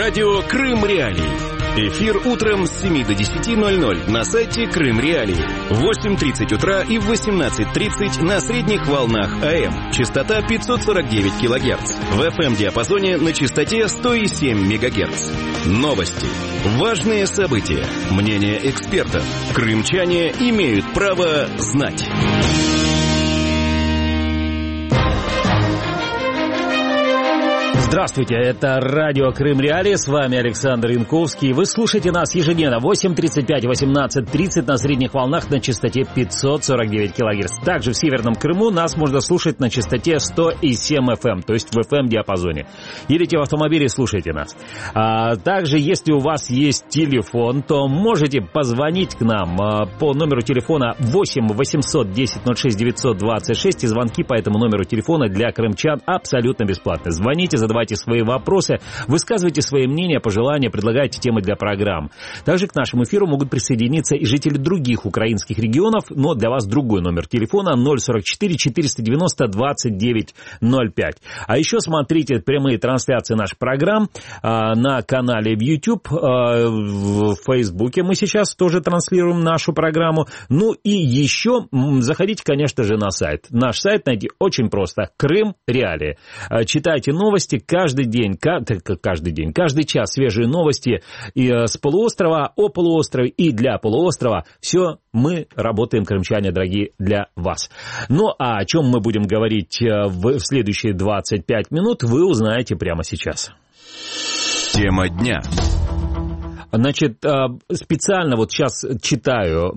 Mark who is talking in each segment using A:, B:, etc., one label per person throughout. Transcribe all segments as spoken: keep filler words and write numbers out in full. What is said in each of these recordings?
A: Радио Крым Реалии. Эфир утром с семи до десяти ноль-ноль на сайте Крым Реалии. В восемь тридцать утра и в восемнадцать тридцать на средних волнах АМ. Частота пятьсот сорок девять килогерц. В эф эм-диапазоне на частоте сто семь мегагерц. Новости. Важные события. Мнения экспертов. Крымчане имеют право знать.
B: Здравствуйте, это радио Крым Реалии, с вами Александр Янковский. Вы слушаете нас ежедневно в восемь тридцать пять, восемнадцать тридцать на средних волнах на частоте пятьсот сорок девять килогерц. Также в Северном Крыму нас можно слушать на частоте сто семь эф эм, то есть в эф эм-диапазоне. Едете в автомобиле, слушайте нас. А также, если у вас есть телефон, то можете позвонить к нам а, по номеру телефона восемь восемьсот десять ноль шесть девятьсот двадцать шесть, и звонки по этому номеру телефона для крымчан абсолютно бесплатны. Звоните, задавайте свои вопросы, высказывайте свои мнения, пожелания, предлагайте темы для программ. Также к нашему эфиру могут присоединиться и жители других украинских регионов, но для вас другой номер телефона ноль сорок четыре четыреста девяносто двадцать девять ноль пять. А еще смотрите прямые трансляции наших программ а, на канале в YouTube, а, в Фейсбуке мы сейчас тоже транслируем нашу программу. Ну и еще заходите, конечно же, на сайт. Наш сайт найти очень просто. Крым Реалии. А, читайте новости. Каждый день, каждый день, каждый час свежие новости и с полуострова, о полуострове и для полуострова. Все мы работаем, крымчане дорогие, для вас. Ну, а о чем мы будем говорить в следующие двадцать пять минут, вы узнаете прямо сейчас.
A: Тема дня.
B: Значит, специально вот сейчас читаю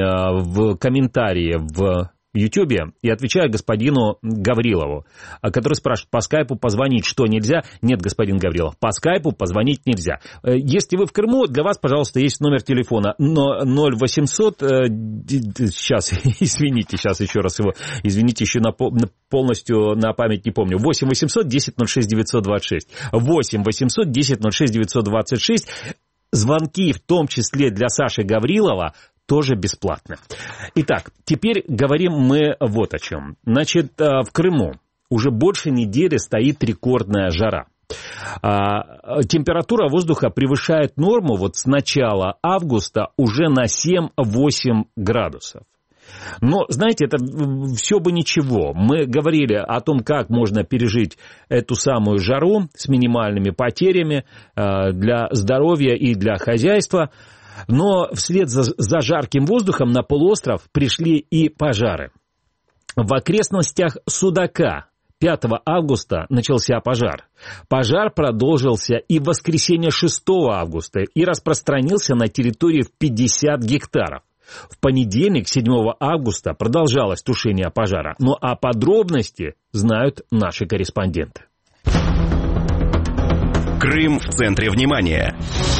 B: в комментарии в в Ютьюбе и отвечаю господину Гаврилову, который спрашивает, по скайпу позвонить что, нельзя? Нет, господин Гаврилов, по скайпу позвонить нельзя. Если вы в Крыму, для вас, пожалуйста, есть номер телефона ноль восемьсот, сейчас, извините, сейчас еще раз его, извините, еще на, полностью на память не помню, восемь восемьсот десять ноль шесть девятьсот двадцать шесть, восемь восемьсот десять ноль шесть девятьсот двадцать шесть, звонки, в том числе для Саши Гаврилова, тоже бесплатно. Итак, теперь говорим мы вот о чем. Значит, в Крыму уже больше недели стоит рекордная жара. Температура воздуха превышает норму вот с начала августа уже на семь-восемь градусов. Но, знаете, это все бы ничего. Мы говорили о том, как можно пережить эту самую жару с минимальными потерями для здоровья и для хозяйства. Но вслед за, за жарким воздухом на полуостров пришли и пожары. В окрестностях Судака пятого августа начался пожар. Пожар продолжился и в воскресенье шестого августа и распространился на территории в пятьдесят гектаров. В понедельник, седьмого августа, продолжалось тушение пожара. Ну а подробности знают наши корреспонденты.
A: Крым в центре внимания.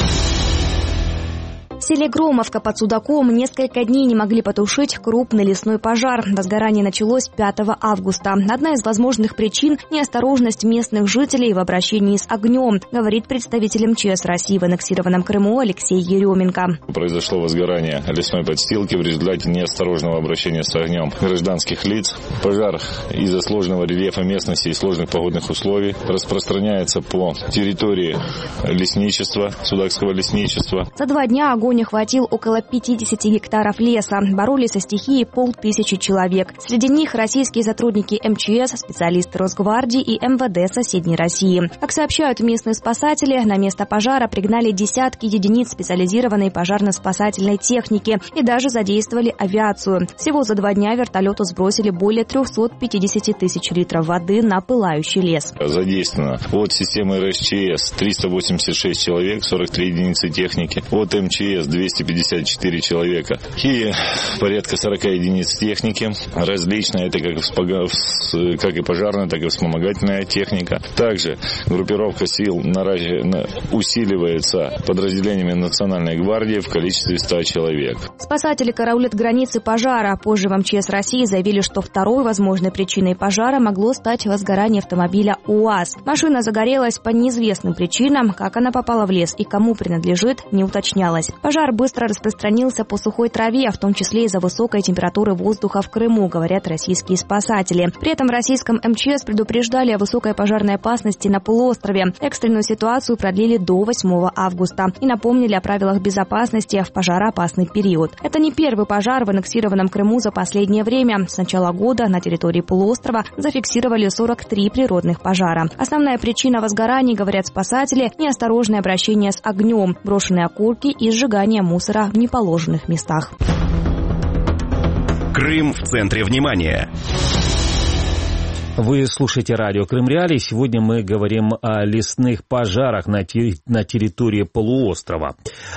C: В селе Громовка под Судаком несколько дней не могли потушить крупный лесной пожар. Возгорание началось пятого августа. Одна из возможных причин – неосторожность местных жителей в обращении с огнем, говорит представитель эм че эс России в аннексированном Крыму Алексей Еременко.
D: Произошло возгорание лесной подстилки в результате неосторожного обращения с огнем гражданских лиц. Пожар из-за сложного рельефа местности и сложных погодных условий распространяется по территории лесничества, Судакского лесничества.
C: За два дня огонь охватил около пятьдесят гектаров леса. Боролись со стихией полтысячи человек. Среди них российские сотрудники эм че эс, специалисты Росгвардии и эм вэ дэ соседней России. Как сообщают местные спасатели, на место пожара пригнали десятки единиц специализированной пожарно-спасательной техники и даже задействовали авиацию. Всего за два дня вертолету сбросили более триста пятьдесят тысяч литров воды на пылающий лес.
D: Задействовано от системы эр эс че эс триста восемьдесят шесть человек, сорок три единицы техники, от эм че эс двести пятьдесят четыре человека и порядка сорок единиц техники. Различная, это как, как и пожарная, так и вспомогательная техника. Также группировка сил усиливается подразделениями Национальной гвардии в количестве ста человек.
C: Спасатели караулят границы пожара. Позже в эм че эс России заявили, что второй возможной причиной пожара могло стать возгорание автомобиля УАЗ. Машина загорелась по неизвестным причинам. Как она попала в лес и кому принадлежит, не уточнялось. Пожар быстро распространился по сухой траве, в том числе из-за высокой температуры воздуха в Крыму, говорят российские спасатели. При этом в российском эм че эс предупреждали о высокой пожарной опасности на полуострове. Экстренную ситуацию продлили до восьмого августа и напомнили о правилах безопасности в пожароопасный период. Это не первый пожар в аннексированном Крыму за последнее время. С начала года на территории полуострова зафиксировали сорок три природных пожара. Основная причина возгораний, говорят спасатели, неосторожное обращение с огнем, брошенные окурки и сжигание мусора в неположенных местах.
A: Крым в центре внимания.
B: Вы слушаете радио Крым Реалии. Сегодня мы говорим о лесных пожарах на, те, на территории полуострова.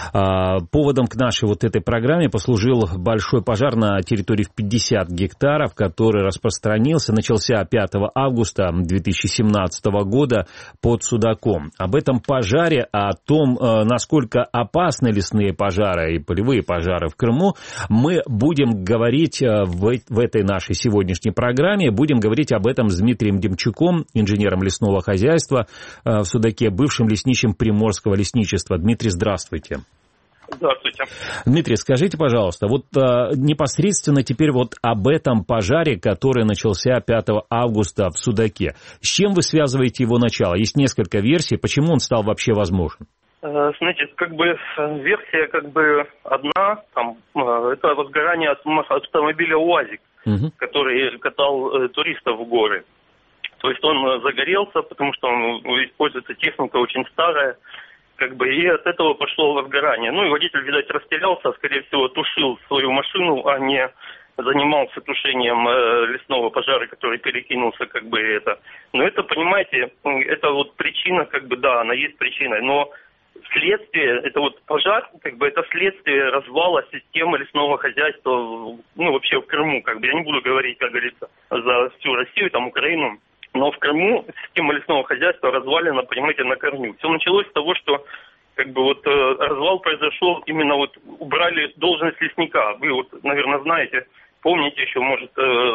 B: А, поводом к нашей вот этой программе послужил большой пожар на территории в пятьдесят гектаров, который распространился, начался пятого августа две тысячи семнадцатого года под Судаком. Об этом пожаре, о том, насколько опасны лесные пожары и полевые пожары в Крыму, мы будем говорить в, в этой нашей сегодняшней программе. Будем говорить об этом с Дмитрием Демчуком, инженером лесного хозяйства в Судаке, бывшим лесничим Приморского лесничества. Дмитрий, здравствуйте.
E: Здравствуйте.
B: Дмитрий, скажите, пожалуйста, вот а, непосредственно теперь вот об этом пожаре, который начался пятого августа в Судаке. С чем вы связываете его начало? Есть несколько версий, почему он стал вообще возможен?
E: Знаете, как бы версия как бы одна, там, это возгорание от автомобиля УАЗик, угу. который катал э, туристов в горы. То есть он загорелся, потому что он используется техника очень старая, как бы, и от этого пошло возгорание. Ну и водитель, видать, растерялся, скорее всего, тушил свою машину, а не занимался тушением э, лесного пожара, который перекинулся, как бы, это. Но это, понимаете, это вот причина, как бы, да, она есть причиной, но следствие, это вот пожар, как бы, это следствие развала системы лесного хозяйства, ну, вообще в Крыму, как бы, я не буду говорить, как говорится, за всю Россию, там, Украину, но в Крыму система лесного хозяйства развалена, понимаете, на корню. Все началось с того, что, как бы, вот, развал произошел, именно вот убрали должность лесника. Вы вот, наверное, знаете, помните еще, может,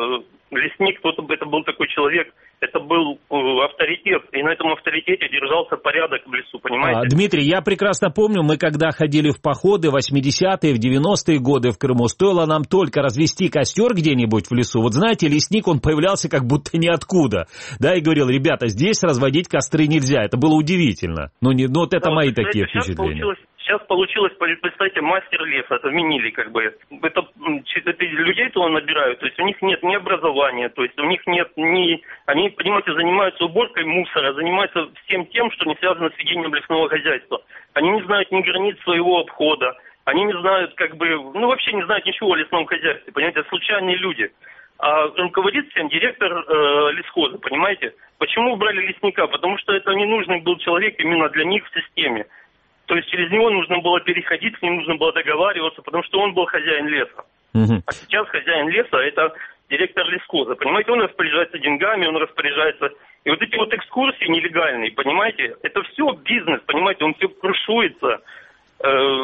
E: лесник, кто-то, это был такой человек, это был э, авторитет, и на этом авторитете держался порядок в лесу, понимаете?
B: А, Дмитрий, я прекрасно помню, мы когда ходили в походы в восьмидесятые, в девяностые годы в Крыму, стоило нам только развести костер где-нибудь в лесу. Вот знаете, лесник, он появлялся как будто ниоткуда, да, и говорил, ребята, здесь разводить костры нельзя. Это было удивительно. Ну, не, ну вот это да, мои вот, такие знаете, впечатления.
E: Сейчас получилось, представьте, мастер леса, отменили, как бы, это, это людей-то он набирают, то есть у них нет ни образования, то есть у них нет ни, они, понимаете, занимаются уборкой мусора, занимаются всем тем, что не связано с ведением лесного хозяйства. Они не знают ни границ своего обхода, они не знают, как бы, ну вообще не знают ничего о лесном хозяйстве, понимаете, это случайные люди. А руководит всем директор э, лесхоза, понимаете? Почему убрали лесника? Потому что это ненужный был человек именно для них в системе. То есть через него нужно было переходить, с ним нужно было договариваться, потому что он был хозяин леса. Uh-huh. А сейчас хозяин леса – это директор лесхоза. Понимаете, он распоряжается деньгами, он распоряжается. И вот эти вот экскурсии нелегальные, понимаете, это все бизнес, понимаете, он все крушуется э,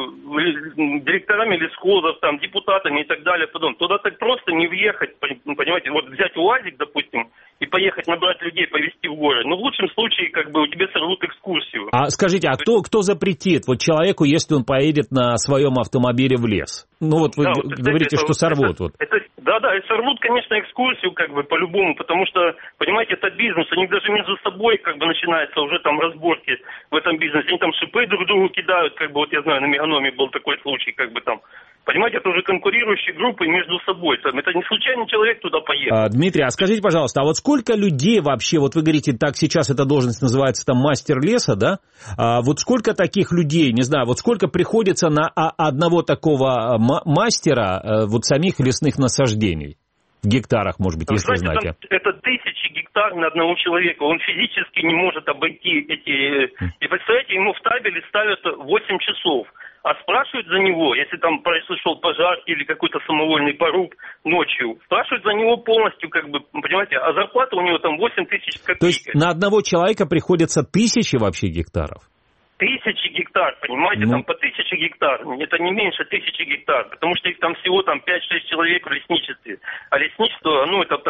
E: директорами лесхозов, там, депутатами и так далее. Потом. Туда так просто не въехать, понимаете, вот взять УАЗик, допустим, и поехать набрать людей, повезти в горы. Но в лучшем случае, как бы, у тебя сорвут экскурсию.
B: А скажите, а кто, кто запретит вот человеку, если он поедет на своем автомобиле в лес? Ну вот вы да, вот, говорите, это, что сорвут.
E: Это,
B: вот.
E: это, да, да, и сорвут, конечно, экскурсию, как бы, по-любому, потому что, понимаете, это бизнес, у них даже между собой, как бы, начинаются уже там разборки в этом бизнесе. Они там шипы друг другу кидают, как бы, вот я знаю, на Меганоме был такой случай, как бы там. Понимаете, это уже конкурирующие группы между собой. Это не случайный человек туда поехал.
B: А, Дмитрий, а скажите, пожалуйста, а вот сколько людей вообще, вот вы говорите, так сейчас эта должность называется там мастер леса, да? А вот сколько таких людей, не знаю, вот сколько приходится на одного такого мастера вот самих лесных насаждений? В гектарах, может быть, если
E: знаете,
B: знаете.
E: Это тысячи гектар на одного человека. Он физически не может обойти эти... И представляете, ему в табеле ставят восемь часов. А спрашивают за него, если там произошел пожар или какой-то самовольный поруб ночью, спрашивают за него полностью, как бы, понимаете, а зарплата у него там восемь тысяч копеек.
B: То есть на одного человека приходится тысячи вообще гектаров?
E: Тысячи гектар, понимаете, ну... там по тысяче гектар, это не меньше тысячи гектар, потому что их там всего там пять-шесть человек в лесничестве, а лесничество, ну, это там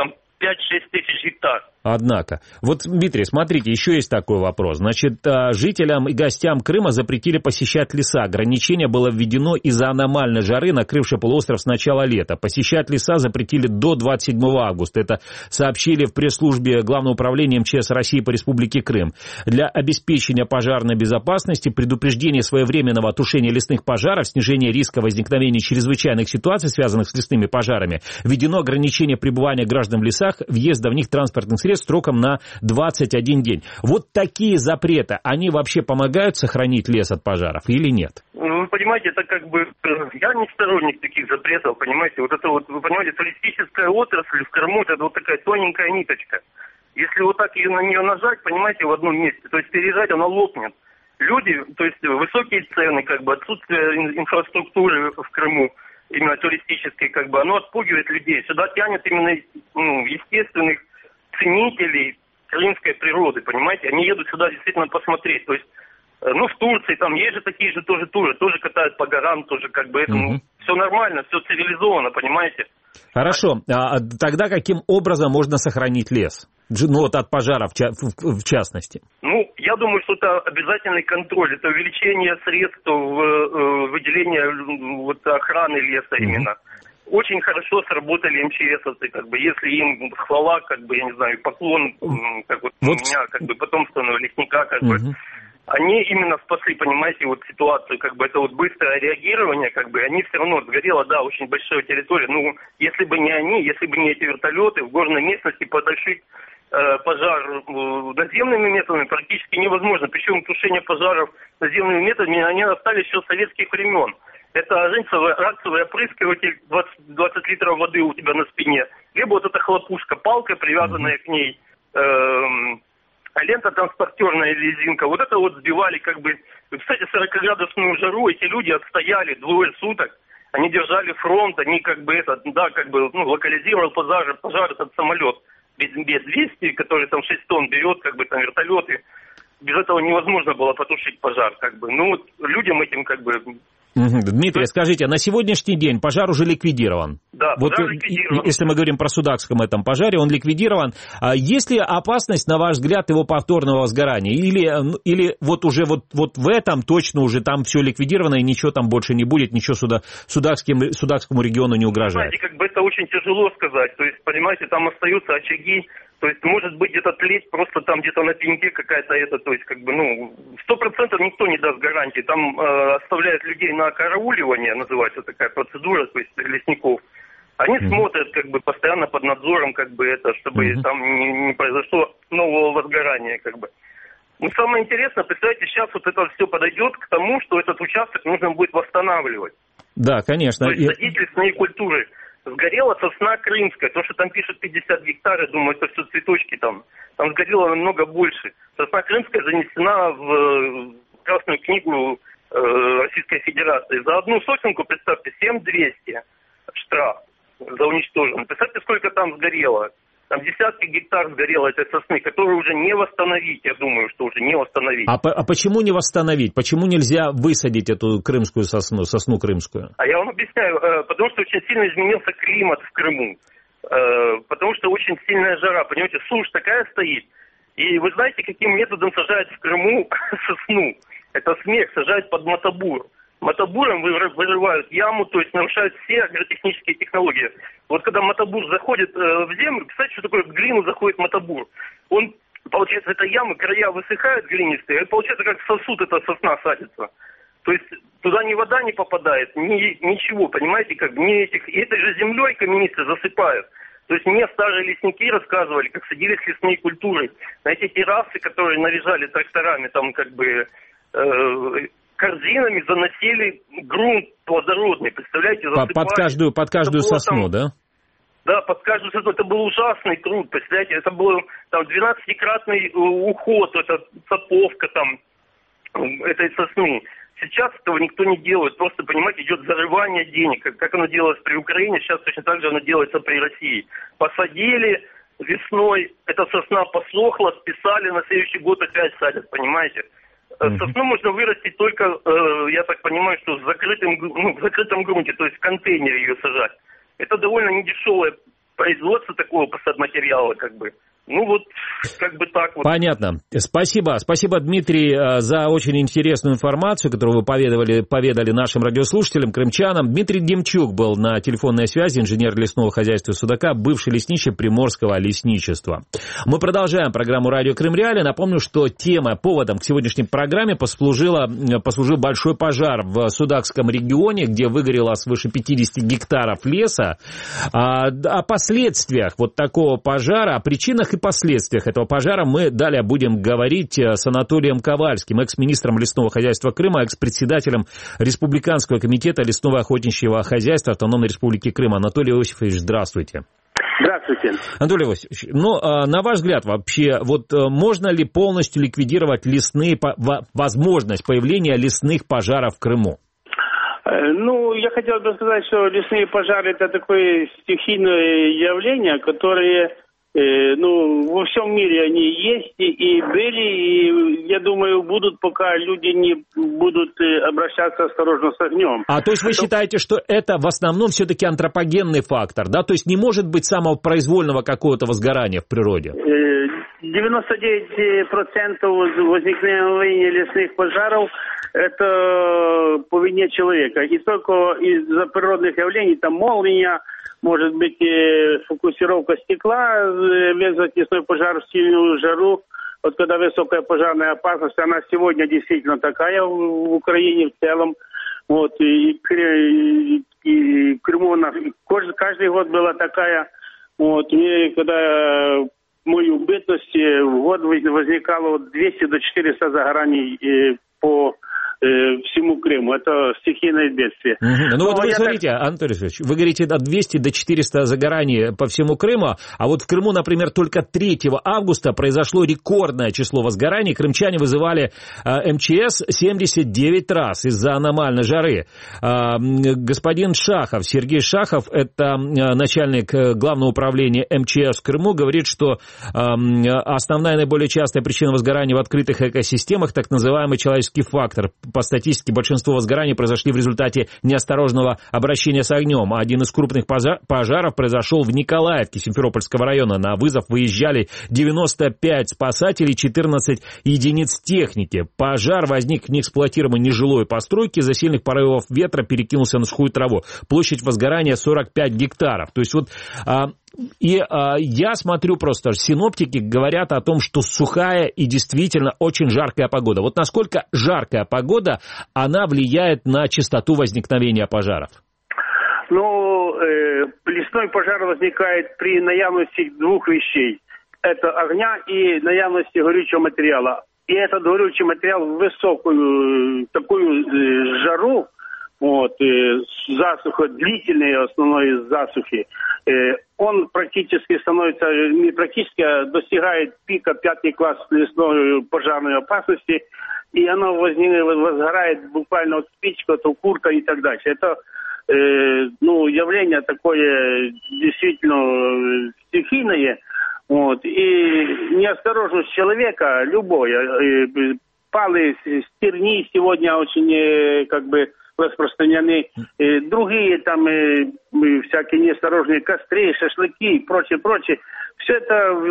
E: пять-шесть тысяч гектар.
B: Однако. Вот, Дмитрий, смотрите, еще есть такой вопрос. Значит, жителям и гостям Крыма запретили посещать леса. Ограничение было введено из-за аномальной жары, накрывшей полуостров с начала лета. Посещать леса запретили до двадцать седьмого августа. Это сообщили в пресс-службе Главного управления МЧС России по Республике Крым. Для обеспечения пожарной безопасности, предупреждения своевременного тушения лесных пожаров, снижения риска возникновения чрезвычайных ситуаций, связанных с лесными пожарами, введено ограничение пребывания граждан в лесах, въезда в них транспортных средств сроком на двадцать один день. Вот такие запреты, они вообще помогают сохранить лес от пожаров или нет?
E: Ну, вы понимаете, это как бы... Я не сторонник таких запретов, понимаете. Вот это вот, вы понимаете, туристическая отрасль в Крыму, это вот такая тоненькая ниточка. Если вот так ее, на нее нажать, понимаете, в одном месте, то есть переезжать, она лопнет. Люди, то есть высокие цены, как бы отсутствие инфраструктуры в Крыму, именно туристической, как бы, оно отпугивает людей. Сюда тянет именно ну, естественных ценителей крымской природы, понимаете? Они едут сюда действительно посмотреть. То есть, ну, в Турции там есть же такие же тоже туры, тоже катают по горам, тоже как бы это, ну,
B: угу.
E: все нормально, все цивилизованно, понимаете?
B: Хорошо. А тогда каким образом можно сохранить лес? Ну, вот от пожаров в частности.
E: Ну, я думаю, что это обязательный контроль, это увеличение средств, выделение вот, охраны леса именно. Очень хорошо сработали МЧСовцы, как бы, если им хвала, как бы, я не знаю, поклон, как вот, вот. у меня, как бы, потомственного лесника, как угу. бы, они именно спасли, понимаете, вот ситуацию, как бы, это вот быстрое реагирование, как бы, они все равно сгорела, да, очень большая территория, ну, если бы не они, если бы не эти вертолеты, в горной местности потушить э, пожар наземными методами практически невозможно, причем тушение пожаров наземными методами, они остались еще с советских времен. Это раксовый, раксовый опрыскиватель, двадцать, двадцать литров воды у тебя на спине. Либо вот эта хлопушка, палка, привязанная к ней, эм, лента транспортерная, резинка. Вот это вот сбивали как бы... Кстати, сорокаградусную жару эти люди отстояли двое суток. Они держали фронт, они как бы это, да, как бы, ну, локализировал пожар, пожар этот самолет. Без би двести, который там шесть тонн берет, как бы там вертолеты. Без этого невозможно было потушить пожар, как бы. Ну, вот людям этим как бы...
B: Дмитрий, есть... скажите, на сегодняшний день пожар уже ликвидирован?
E: Да,
B: вот
E: пожар ликвидирован.
B: Если мы говорим про Судакском этом пожаре, он ликвидирован. А есть ли опасность, на ваш взгляд, его повторного возгорания? Или, или вот уже вот, вот в этом точно уже там все ликвидировано и ничего там больше не будет, ничего сюда, Судакским, Судакскому региону не угрожает?
E: Знаете, как бы это очень тяжело сказать. То есть, понимаете, там остаются очаги. То есть, может быть, где-то тлеть просто там где-то на пеньке какая-то это, то есть, как бы, ну, сто процентов никто не даст гарантии. Там э, оставляют людей на карауливание, называется такая процедура, то есть, лесников. Они mm-hmm. смотрят, как бы, постоянно под надзором, как бы, это, чтобы mm-hmm. там не, не произошло нового возгорания, как бы. Ну, самое интересное, представляете, сейчас вот это все подойдет к тому, что этот участок нужно будет восстанавливать.
B: Да, конечно.
E: То есть, садить лесные культуры. Сгорела сосна крымская, то, что там пишут пятьдесят гектар, я думаю, это все цветочки там. Там сгорело намного больше. Сосна крымская занесена в Красную книгу э, Российской Федерации. За одну сосенку, представьте, семь тысяч двести штраф за уничтоженную. Представьте, сколько там сгорело. Там десятки гектар сгорело этой сосны, которую уже не восстановить, я думаю, что уже не восстановить.
B: А, а почему не восстановить? Почему нельзя высадить эту крымскую сосну, сосну крымскую?
E: А я вам объясняю, потому что очень сильно изменился климат в Крыму. Потому что очень сильная жара, понимаете, сушь такая стоит. И вы знаете, каким методом сажают в Крыму сосну? Это смех, сажают под мотобур. Мотобуром вырывают яму, то есть нарушают все агротехнические технологии. Вот когда мотобур заходит э, в землю, представьте, что такое в глину заходит мотобур. Он, получается, эта яма, края высыхают глинистые, и получается, как сосуд эта сосна садится. То есть туда ни вода не попадает, ни, ничего, понимаете, как ни этих, и этой же землей каменистой засыпают. То есть мне старые лесники рассказывали, как садились лесные культуры. На эти террасы, которые наряжали тракторами, там как бы... Э, корзинами заносили грунт плодородный, представляете, засыпали.
B: Под каждую, под каждую сосну, там, да?
E: Да, под каждую сосну. Это был ужасный труд, представляете, это был там двенадцатикратный уход, это цоповка там этой сосны. Сейчас этого никто не делает, просто, понимаете, идет зарывание денег, как, как оно делалось при Украине, сейчас точно так же оно делается при России. Посадили весной, эта сосна посохла, списали, на следующий год опять садят, понимаете. Mm-hmm. Сосну можно вырастить только, э, я так понимаю, что в закрытом, ну, в закрытом грунте, то есть в контейнере ее сажать. Это довольно недешевая производства такого посадматериала, как бы. Ну вот, как бы так вот.
B: Понятно. Спасибо. Спасибо, Дмитрий, за очень интересную информацию, которую вы поведали, поведали нашим радиослушателям, крымчанам. Дмитрий Демчук был на телефонной связи, инженер лесного хозяйства Судака, бывший лесничий Приморского лесничества. Мы продолжаем программу «Радио Крым Реалии». Напомню, что тема, поводом к сегодняшней программе послужила, послужил большой пожар в Судакском регионе, где выгорело свыше пятьдесят гектаров леса. О, о последствиях вот такого пожара, о причинах и последствиях этого пожара мы далее будем говорить с Анатолием Ковальским, экс-министром лесного хозяйства Крыма, экс-председателем Республиканского комитета лесного охотничьего хозяйства Автономной Республики Крым. Анатолий Иосифович, здравствуйте.
F: Здравствуйте.
B: Анатолий Иосифович, ну, на ваш взгляд, вообще, вот можно ли полностью ликвидировать лесные, возможность появления лесных пожаров в Крыму?
F: Ну, я хотел бы сказать, что лесные пожары – это такое стихийное явление, которое... Ну, во всем мире они есть и, и были, и, я думаю, будут, пока люди не будут обращаться осторожно с огнем.
B: А то есть вы то... считаете, что это в основном все-таки антропогенный фактор, да? То есть не может быть самого произвольного какого-то возгорания в природе?
F: девяносто девять процентов возникновения лесных пожаров – это по вине человека. И только из-за природных явлений, там молния, может быть, фокусировка стекла, вызвать лесной пожар в сильную жару. Вот когда высокая пожарная опасность, она сегодня действительно такая в Украине в целом. Вот, и, и, и в Крыму она каждый год была такая. Вот, и когда мою бытность в год возникало от двухсот до четырёхсот загораний по всему Крыму. Это стихийное бедствие.
B: Угу. Ну вот вы смотрите, так... Анатолий Ильич, вы говорите от двухсот до четырёхсот загораний по всему Крыму, а вот в Крыму, например, только третьего августа произошло рекордное число возгораний. Крымчане вызывали э, МЧС семьдесят девять раз из-за аномальной жары. Э, господин Шахов, Сергей Шахов, это э, начальник главного управления МЧС в Крыму, говорит, что э, основная наиболее частая причина возгорания в открытых экосистемах, так называемый человеческий фактор. По статистике, большинство возгораний произошли в результате неосторожного обращения с огнем. Один из крупных пожаров произошел в Николаевке Симферопольского района. На вызов выезжали девяносто пять спасателей, четырнадцать единиц техники. Пожар возник в неэксплуатируемой нежилой постройке. Из-за сильных порывов ветра перекинулся на сухую траву. Площадь возгорания сорок пять гектаров. То есть вот... И а, я смотрю просто, синоптики говорят о том, что сухая и действительно очень жаркая погода. Вот насколько жаркая погода, она влияет на частоту возникновения пожаров?
F: Ну, э, лесной пожар возникает при наявности двух вещей. Это огня и наявности горючего материала. И этот горючий материал в высокую такую э, жару, вот, э, засуха, длительные основной засухи, э, он практически становится, не практически, а достигает пика пятый класс лесной пожарной опасности, и оно возникает, возгорает буквально от спички, от окурка и так далее. Это э, ну, явление такое действительно стихийное, вот, и неосторожность человека, любой, э, палы, стерни сегодня очень э, как бы распространены, э, другие там э, всякие неосторожные костры, шашлыки и прочее, прочее. Все это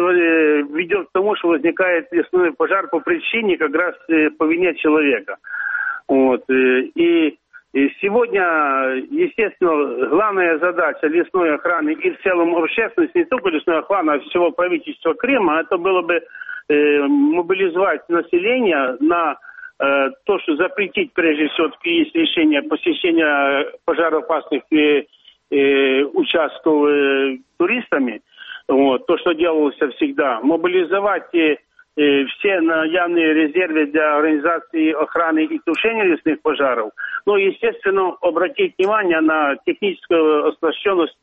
F: э, ведет к тому, что возникает лесной пожар по причине как раз э, по вине человека. Вот, э, и, и сегодня, естественно, главная задача лесной охраны и в целом общественности, не только лесной охраны, а всего правительства Крыма, это было бы э, мобилизовать население на то, что запретить, прежде всего, есть решение посещения пожароопасных э, э, участков э, туристами, вот, то, что делалось всегда, мобилизовать э, э, все наявные резервы для организации охраны и тушения лесных пожаров, ну, естественно, обратить внимание на техническую оснащенность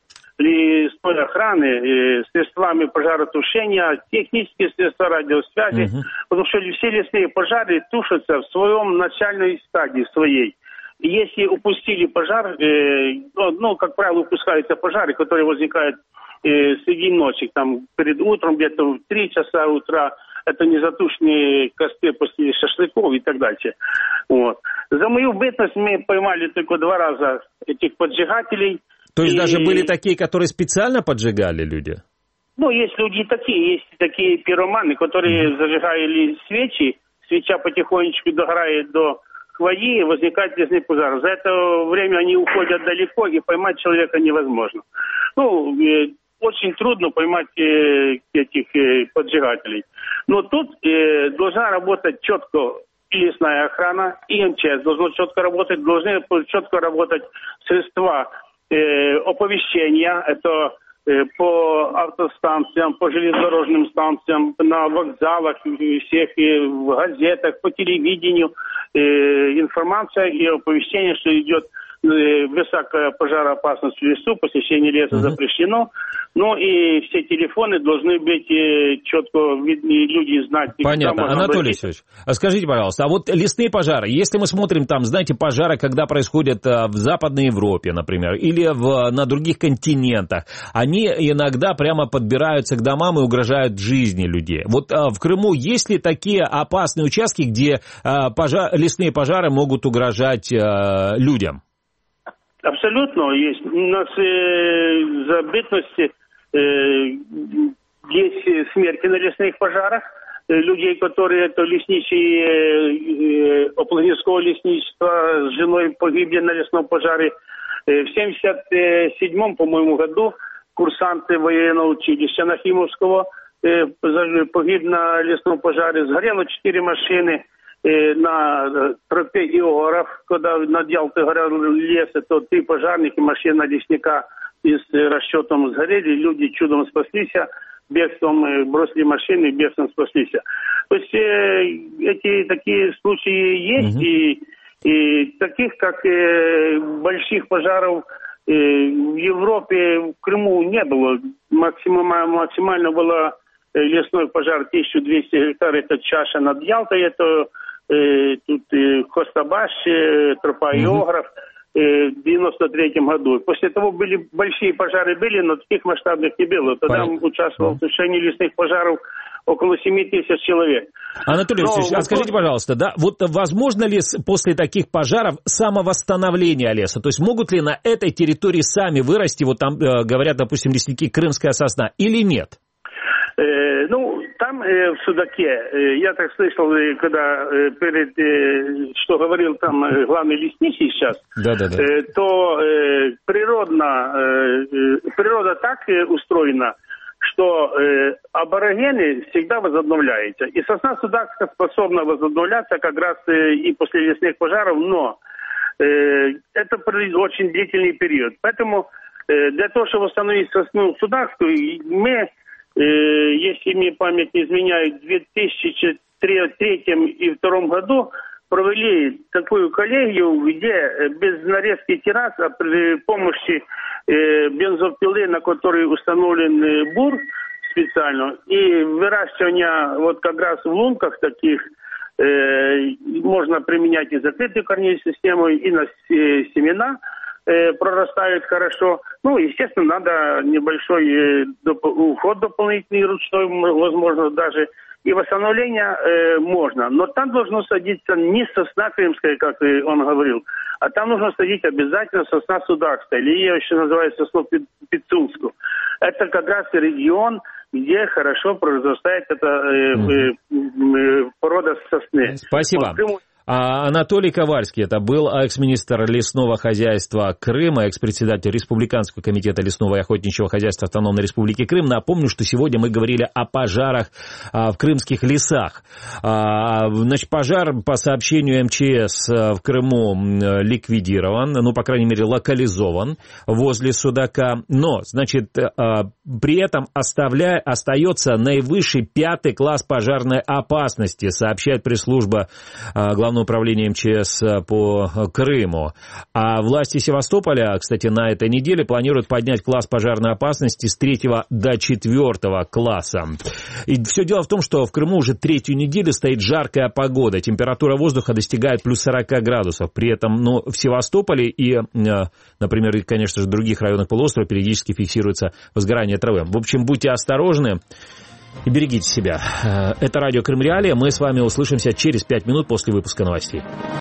F: лесной охраны, э, средствами пожаротушения, технические средства радиосвязи, uh-huh. потому что все лесные пожары тушатся в своем начальной стадии своей. И если упустили пожар, э, ну, ну, как правило, упускаются пожары, которые возникают э, среди ночи, там, перед утром, где-то в три часа утра, это незатушенные костры после шашлыков и так дальше. Вот. За мою бытность мы поймали только два раза этих поджигателей.
B: То есть
F: и...
B: даже были такие, которые специально поджигали люди?
F: Ну, есть люди такие, есть такие пироманы, которые mm-hmm. зажигали свечи, свеча потихонечку догорает до хвои, возникает лесной пожар. За это время они уходят далеко, и поймать человека невозможно. Ну, э, очень трудно поймать э, этих э, поджигателей. Но тут э, должна работать четко и лесная охрана, и эм че эс должно четко работать, должны четко работать средства э, оповещения, это э, по автостанциям, по железнодорожным станциям, на вокзалах, всех, и в газетах, по телевидению, э, информация и оповещение, что идет высокая пожароопасность в лесу, посещение леса uh-huh. запрещено. Ну и все телефоны должны быть четко видны, люди знать.
B: Понятно. Анатолий Алексеевич, а скажите, пожалуйста, а вот лесные пожары, если мы смотрим там, знаете, пожары, когда происходят в Западной Европе, например, или в, на других континентах, они иногда прямо подбираются к домам и угрожают жизни людей. Вот в Крыму есть ли такие опасные участки, где пожар, лесные пожары могут угрожать людям?
F: Абсолютно есть. У нас э, за бытности э, есть смерти на лесных пожарах. Э, людей, которые это лесничие э, Оплогинского лесничества с женой погибли на лесном пожаре. Э, в семьдесят седьмом, по-моему, году курсанты военного училища Нахимовского э, погибли на лесном пожаре. Сгорело четыре машины. На тропе Иоров, когда над Ялтой горел лес, то три пожарники, машина лесника и с расчетом сгорели, люди чудом спаслись, бегством бросили машины, бегством спаслись. То есть э, эти такие случаи есть, угу. и, и таких, как э, больших пожаров э, в Европе, в Крыму не было. Максимально, максимально было лесной пожар тысяча двести гектаров, это чаша над Ялтой, это тут Хостабаш, тропа Иограф в девяносто третьем году. После того были большие пожары, были, но таких масштабных не было. Тогда Понятно. Участвовал в тушении лесных пожаров около семь тысяч человек.
B: Анатолий Алексеевич, а скажите, пожалуйста, да, вот возможно ли после таких пожаров самовосстановление леса? То есть могут ли на этой территории сами вырасти, вот там говорят, допустим, лесники, крымская сосна, или нет?
F: Э, ну, там э, в Судаке, э, я так слышал, э, когда э, перед, э, что говорил там э, главный лесничий сейчас, да, да, да. Э, то э, природно, э, природа так э, устроена, что э, аборигены всегда возобновляются. И сосна судакская способна возобновляться как раз э, и после лесных пожаров, но э, это очень длительный период. Поэтому э, для того, чтобы восстановить сосну судакскую, мы... Если мне память не изменяет, в две тысячи третьем и две тысячи втором году провели такую коллегию, где без нарезки террас, а при помощи бензопилы, на которой установлен бур специально, и выращивание вот как раз в лунках таких, можно применять и закрытую корневую систему, и на семена, прорастают хорошо. Ну, естественно, надо небольшой э, доп- уход дополнительный, ручной, возможно, даже. И восстановление э, можно. Но там должно садиться не сосна крымская, как он говорил, а там нужно садить обязательно сосна судакская, или ее еще называют сосну пицунскую. Это как раз регион, где хорошо произрастает эта э, э, э, порода сосны.
B: Спасибо. Вот, А Анатолий Ковальский, это был экс-министр лесного хозяйства Крыма, экс-председатель Республиканского комитета лесного и охотничьего хозяйства Автономной Республики Крым. Напомню, что сегодня мы говорили о пожарах в крымских лесах. Значит, пожар, по сообщению эм че эс, в Крыму ликвидирован, ну, по крайней мере, локализован возле Судака. Но, значит, при этом оставля... остается наивысший пятый класс пожарной опасности, сообщает пресс-служба Главного управления эм че эс по Крыму. А власти Севастополя, кстати, на этой неделе планируют поднять класс пожарной опасности с третьего до четвертого класса. И все дело в том, что в Крыму уже третью неделю стоит жаркая погода. Температура воздуха достигает плюс сорок градусов. При этом, ну, в Севастополе и, например, и, конечно же, в других районах полуострова периодически фиксируется возгорание травы. В общем, будьте осторожны и берегите себя. Это радио Крым Реалии. Мы с вами услышимся через пять минут после выпуска новостей.